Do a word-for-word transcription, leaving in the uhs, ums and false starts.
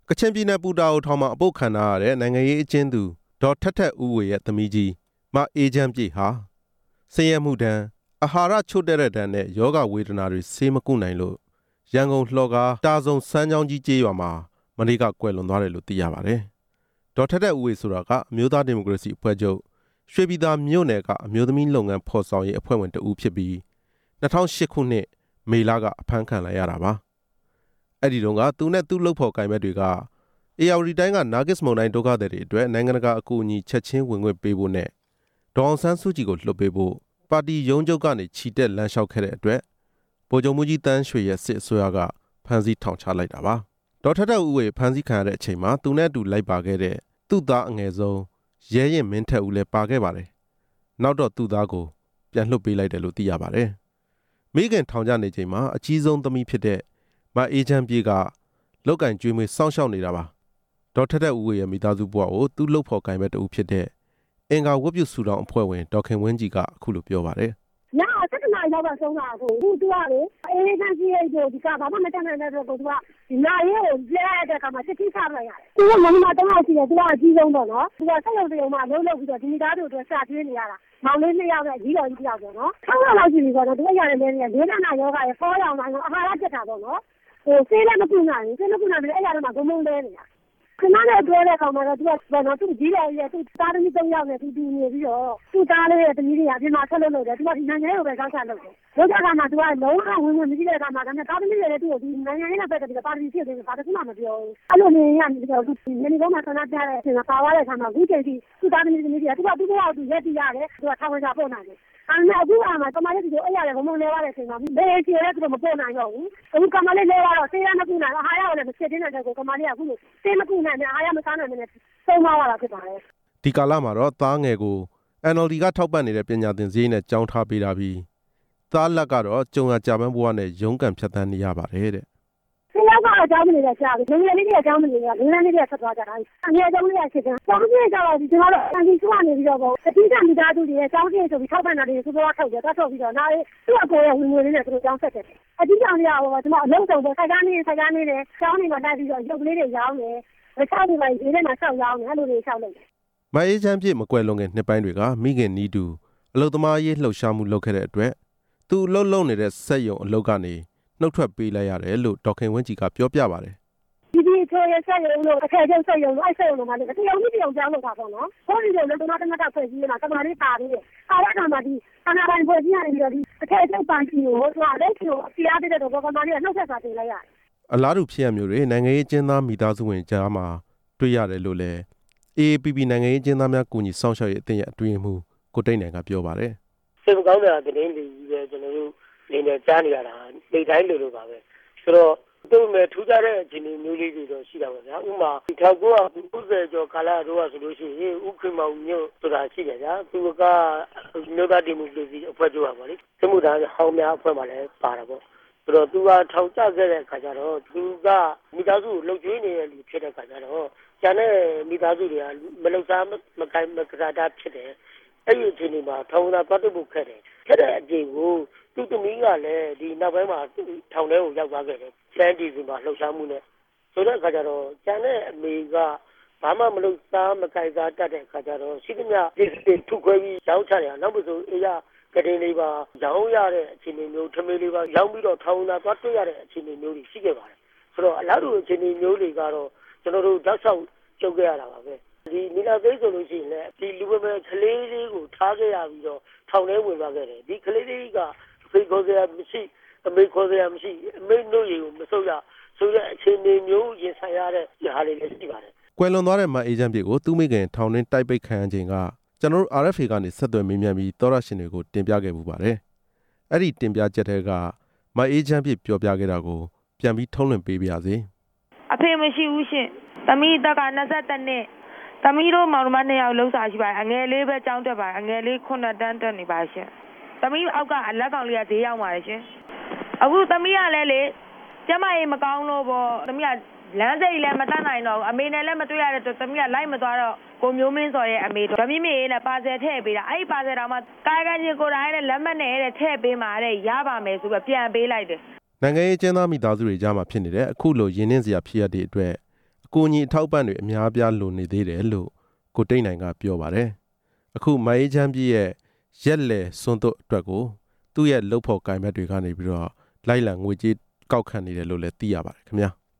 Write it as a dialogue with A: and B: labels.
A: ကချင်ပြည်နယ်ပူတာအိုထောင်မှာအပုတ်ခံထားရတဲ့နိုင်ငံရေးအကျဉ်းသူဒေါ်ထက်ထက်ဦးဝေရဲ့သမီးကြီးမအေးချမ်းပြေဟာဆင်းရဲမှုဒဏ်အာဟာရချို့တဲ့တဲ့ဒဏ်နဲ့ယောဂဝေဒနာတွေဆေးမကုနိုင်လို့ရန်ကုန်လှော်ကားတာဆုံစမ်းချောင်းကြီးကျေးရွာမှာမနေ့ကကွယ်လွန်သွားတယ်လို့သိရပါတယ်။ဒေါ်ထက်ထက်ဦးဝေဆိုတာကအမျိုးသားဒီမိုကရေစီအဖွဲ့ချုပ်ရွှေပြည်သာမြို့နယ်ကအမျိုးသမီးလုပ်ငန်းဖော်ဆောင်ရေးအဖွဲ့ဝင်တဦးဖြစ်ပြီး၂၀၀၈ခုနှစ်မေလကအဖမ်းခံလိုက်ရတာပါ။အဲ့ဒီတုန်းကသူနဲ့သူ့လုပ်ဖော်ကိုင်ဘက်တွေကအေယာဝတီတိုင်းကနာဂစ်မုန်တိုင်းဒုက္ခသည်တွေအတွက်နိုင်ငံတကာအကူအညီချက်ချင်းဝင်ခွင့်ပေးဖို့နဲ့ဒေါ်အောင်ဆန်းစုကြည်ကိုလွှတ်ပေးဖို့ပါတီရုံးချုပ်ကနေချီတက်လမ်းလျှောက်ခဲ့တဲ့အတွက်ဗိုလ်ချုပ်မှုကြီးတန်းရွှေရဲ့စစ်အစိုးရကဖမ်းဆီးထောင်ချလိုက်တာပါဒေါ်ထက်ထက်ဦးဝေဖမ်းဆီးခံရတဲ့အချိန်မှာသူနဲ့အတူလိုက်ပါခဲ့တဲ့သူ့သားအငယ်ဆုံးရဲရင်မင်းထက်ဦးလည်းပါခဲ့ပါတယ်နောက်တော့သူ့သားကိုပြန်လွှတ်ပေးလိုက်တယ်လို့သိရပါတယ်မိခင်ထောင်ချနေချိန်မှာအကြီးဆုံးသမီးဖြစ်တဲ့မအေးချမ်းပြေကလောက်ကင်ကျွေးမွေးစောင့်ရှောက်နေတာပါဒေါ်ထက်ထက်ဦးဝေရဲ့မိသားစုဘဝကိုသူ့လုပ်ဖော်ကိုင်ဘက်တဦးဖြစ်တဲ့အင်္ဂါဝတ်ပြုစုတောင်းအဖွဲ့ဝင်ဒေါ်ခင်ဝင်းကြီးကအခုလိုပြောပါတယ်
B: ။နာဆက်ကနာရောက်တော့ဆုံးတာကိုသူသူကလေအေးချမ်းပြေကိုဒီကဘာမှမတတ်နိုင်တဲ့တော့သူကဒီနာရေးကိုလဲရတဲ့အခါမှာစစ်တီးစားလိုက်ရတယ်။သူကမမတော့ရှိတယ်သူကအကြီးဆုံးပေါ့နော်။သူကဆက်ရုံတရုံမှာလုံးလုံးပြီးတော့ဒီမိသားစုအတွက်စာကျွေးနေရတာ။မောင်လေးနှစ်ယောက်နဲ့ကြီးတော်ကြီးတစ်ယောက်ပေါ့နော်။ဆောင်းလောက်ရှိပြီပေါ့နော်။သူကရတယ်လည်းလေးနာနာယောဂရဲ့ဖောရောင်တိုင်းအာဟာရပြတ်တာပေါ့နော်။ဟိုဆေးလည်းမကုနိုင်ဘူးဆေးမကုနိုင်ဘူးအဲ့ရတော့မှဂုံမုံလဲနေတာခဏနဲ့ပြောတဲ့ကောင်မှာတော့သူကဘာလို့သူကြီးတော်ရဲ့သူသားသမီးသုံးယောက်နဲ့သူတူနေပြီးတော့သူသားလေးရဲ့သမီးတွေကပြင်မှာဆက်လုပ်လို့တယ်သူကဒီနိုင်ငံရေးကိုပဲစောင့်ချလုပ်တယ်လုပ်တဲ့အခါမှာသူကလုံးဝဝင်ဝင်မရှိတဲ့အခါမှာဒါနဲ့သားသမီးတွေလည်းသူ့ကိုဒီနိုင်ငံရေးနဲ့ပတ်သက်ပြီးပါတီဖြစ်နေတယ်ဘာတခုမှမပြောဘူးအဲ့လိုနေရနေတော့သူနေနေတော့မှဆန္ဒပြတဲ့အချိန်မှာပါသွားတဲ့အခါမှာအခုချိန်ထိသူသားသမီးသမီးတွေကသူကသူ့ဘဝသူရက်တည်ရတယ်သူကထောင်ဝင်ကြပို့နိုင်တယ်အဲ့ဒါအခုကမှကမလေးတို့အဲ့ရတယ်ဘုံဘုံလဲရတဲ့အချိန်မှာဘယ်ချေလဲသူမပို့နိုင်တော့ဘူးအခုကမလေးလဲရတော့ဆေးရမကူနိုင်အာဟာရကိုလည်းမချက်တင်းတဲ့ကိုကမလေးကအခုဆေးမကူနိုင်အာဟာရမစားနိုင်တဲ့ဆုံးမသွားတာဖြစ်ပါတယ်
A: ဒီကာလမှာတော့သားငယ်ကို အန် အယ် လ် ဒီ ကထောက်ပံ့နေတဲ့ပညာသင်စရိတ်နဲ့ကြောင်းထားပေးတာပြီးသားလက်ကတော့ကြုံရကြပန်းဘဝနဲ့ရုန်းကန်ဖြတ်သန်းနေရပါတယ်တဲ့
B: ဒီလောက်ကအကြောင်းမနေတော့ကြာပြီ။ငွေလေးတွေအကြောင်းမနေတော့ငွေလေးတွေဆက်သွားကြတာ။အငယ်ဆုံးလေးကချက်ချင်း။ကျောင်းကြီးကြတော့ဒီကျွန်တော်တို့အန်တီစုကနေပြီးတော့အတိအကျမိသားစုတွေရဲ့ကျောင်းကြီးဆိုပြီးထောက်ပံ့တာတွေသူတို့ထောက်တယ်။ထောက်ပြီးတော့နောက်သူ့အကိုရဲ့ဝင်ငွေလေးနဲ့သူတို့ကျောင်းဆက်တယ်။အတိအကျလေးကဟိုကျွန်တော်အလုံးစုံပဲဆိုင်ကားနေဆိုင်ကားနေတယ်။ကျောင်းနေမှာတိုက်ပြီးတော့ရုပ်လေးတွေရောင်းတယ်။အချောက်တွေပဲဒီထဲမှာဆောက်ရောင်းတယ်အဲ့လိုတွေဆောက်လိုက်တယ်
A: ။မအေးချမ်းပြည့်မကွယ်လွန်ခင်နှစ်ပိုင်းတွေကမိခင်နီးတူအလုသမားရေးလှုပ်ရှားမှုလုပ်ခဲ့တဲ့အတွက်သူအလုပ်လုပ်နေတဲ့စက်ရုံအလုပ်ကနေနှုတ်ထွက်ပေးလိုက်ရတယ်လို့ဒေါက်ခင်ဝင်းကြီးကပြောပြပါတယ်
B: ဒီဒီချိုးရဆက်ရုံလို့အထက်ကျဆက်ရုံလို့အဲ့ဆက်ရုံမှာလည်းတရားဝင်ပြောင်းပြောင်းလုပ်တာပေါ့နော်။ဟိုဒီလိုလည်းတော့တမတ်ဖွဲ့စည်းနေတာကမာလေးပါပြီးတယ်။အားရကမှဒီအနာပိုင်းဖွဲ့စည်းရပြီးတော့ဒီအထက်ကျပန်ကြီးကိုဟိုကလက်ချိုအပြားတဲ့တော့ကမာလေးကနှုတ်ဆက်စာတင်လိုက်ရတယ်
A: ။အလားတူဖြစ်ရမျိုးတွေနိုင်ငံရေးကျင်းသားမိသားစုဝင်ကြားမှာတွေ့ရတယ်လို့လည်း အေ အေ ပီ ပီ နိုင်ငံရေးကျင်းသားများကူညီစောင့်ရှောက်ရေးအသင်းရဲ့အတွင်းမှုကိုတိတ်နိုင်ကပြောပါတယ်
C: ။စိတ်မကောင်းတဲ့သတင်းတွေကြီးပဲကျွန်တော်တို့နေနေကြားနေရတာနေတိုင်းလိုလိုပါပဲဆိုတော့သူ့မဲ့ထူးခြားတဲ့အခြေအနေမျိုးလေးတွေတော့ရှိတာပါဗျာဥပမာဒီထောက်ကူကဥပဒေကျော်ကာလတော့ဆိုလို့ရှိရင်ဥက္ကမောင်မျိုးဆိုတာရှိတယ်ဗျာသူကမြို့သားဒီမိုကရေစီအဖွဲ့ချုပ်ပါလေသမှုသားဟောင်းများအဖွဲ့မှာလည်းပါတာပေါ့ဆိုတော့သူကထောင်ကျခဲ့တဲ့အခါကျတော့သူကမိသားစုကိုလှုပ်ကြွေးနေတဲ့လူဖြစ်တဲ့အခါကျတော့ကျန်တဲ့မိသားစုတွေကမလှုပ်ရှားမကိုင်မကစားတာဖြစ်တယ်အဲ့ဒီအချိန်မှာထောင်သားပတ်သက်ဖို့ခက်တယ်ခက်တဲ့အချိန်ကိုသူ့သမီးကလည်းဒီနောက်ပိုင်းမှာထောင်ထဲကိုရောက်သွားခဲ့တယ်စမ်းတီစီမှာလှုပ်ရှားမှုနဲ့ဆိုတဲ့အခါကျတော့ကျန်တဲ့အမေကဘာမှမလုပ်စားမကြိုက်စားတတ်တဲ့အခါကျတော့ရှိသမျှဒီထုခွဲပြီးရောင်းချတယ်နောက်မဆိုအေးရကတိန်လေးပါရောင်းရတဲ့အခြေအနေမျိုးထမင်းလေးပါရောင်းပြီးတော့ထောင်သားသွားတွေ့ရတဲ့အခြေအနေမျိုးတွေရှိခဲ့ပါတယ်ဆိုတော့အလားတူအခြေအနေမျိုးတွေကတော့ကျွန်တော်တို့ဓာတ်ဆောက်ကြုံခဲ့ရတာပါပဲဒီမိသားစုဆိုလို့ရှိရင်လည်းဒီလူပဲကလေးလေးကိုထားခဲ့ရပြီးတော့ထောင်ထဲဝင်သွားခဲ့တယ်ဒီကလေးလေးကဖေခေါ်စရာမရှိအမေခေါ်စရာမရှိအမေတို့ရေကိုမဆုပ်ရဆိုတဲ့အခြေအနေမျိုးရင်ဆိုင်ရတဲ့ဟာတွေလည်းရှိပါတယ်
A: ကွယ်လွန်သွားတဲ့မအေးချမ်းပြေကိုသူမိခင်ထောင်တွင်းတိုက်ပိတ်ခံရခြင်းကကျွန်တော်တို့ အာ အက်ဖ် အေ ကနေဆက်သွယ်မေးမြန်းပြီးသောရရှင်တွေကိုတင်ပြခဲ့ပူပါတယ်အဲ့ဒီတင်ပြချက်တွေကမအေးချမ်းပြေပြောပြခဲ့တာကိုပြန်ပြီးထုံးလွှင့်ပေးပါရစေ
D: အဖေမရှိဘူးရှင်သမီးတက်က၂၁နှစ်သမီးတို့မောင်နှမနှစ်ယောက်လုံးစားရှိပါတယ်အငယ်လေးပဲကြောင်းတက်ပါတယ်အငယ်လေးခုနှစ်တန်းတက်နေပါရှင်သမီးအောက်ကအလက်ကောင်လေးကဈေးရောက်ပါတယ်ရှင်အခုသမီးကလည်းလေကျမရေမကောင်းလို့ပေါ့သမီးကလမ်းစိတ်လည်းမတတ်နိုင်တော့ဘူးအမေနဲ့လည်းမတွေ့ရတဲ့တော့သမီးကလိုက်မသွားတော့ကိုမျိုးမင်းစော်ရဲ့အမေတို့ဓမြမေးနဲ့ပါဆယ်ထည့်ပေးတာအဲ့ဒီပါဆယ်တော်မှကာယကံချင်းကိုယ်တိုင်နဲ့လက်မှတ်နဲ့တဲ့ထည့်ပေးမှာတဲ့ရပါမယ်ဆိုပြီးပြန်ပေးလိုက်တယ်
A: နိုင်ငံရေးကျင်းသားမိသားစုတွေကြားမှာဖြစ်နေတဲ့အခုလိုရင်းနှင်းစရာဖြစ်ရတဲ့အတွက်အကူအညီအထောက်ပံ့တွေအများပြားလိုနေသေးတယ်လို့ကိုတိတ်နိုင်ကပြောပါတယ်အခုမအေးချမ်းပြည့်ရဲ့ရက်လေစွန်းတို့အတွက်ကိုသူ့ရဲ့လုပ်ဖို့ကိုင်ဘက်တွေကနေပြီးတော့လိုက်လံငွေကြေးကောက်ခံနေတယ်လို့လည်းသိရပါတယ်ခင်ဗျာ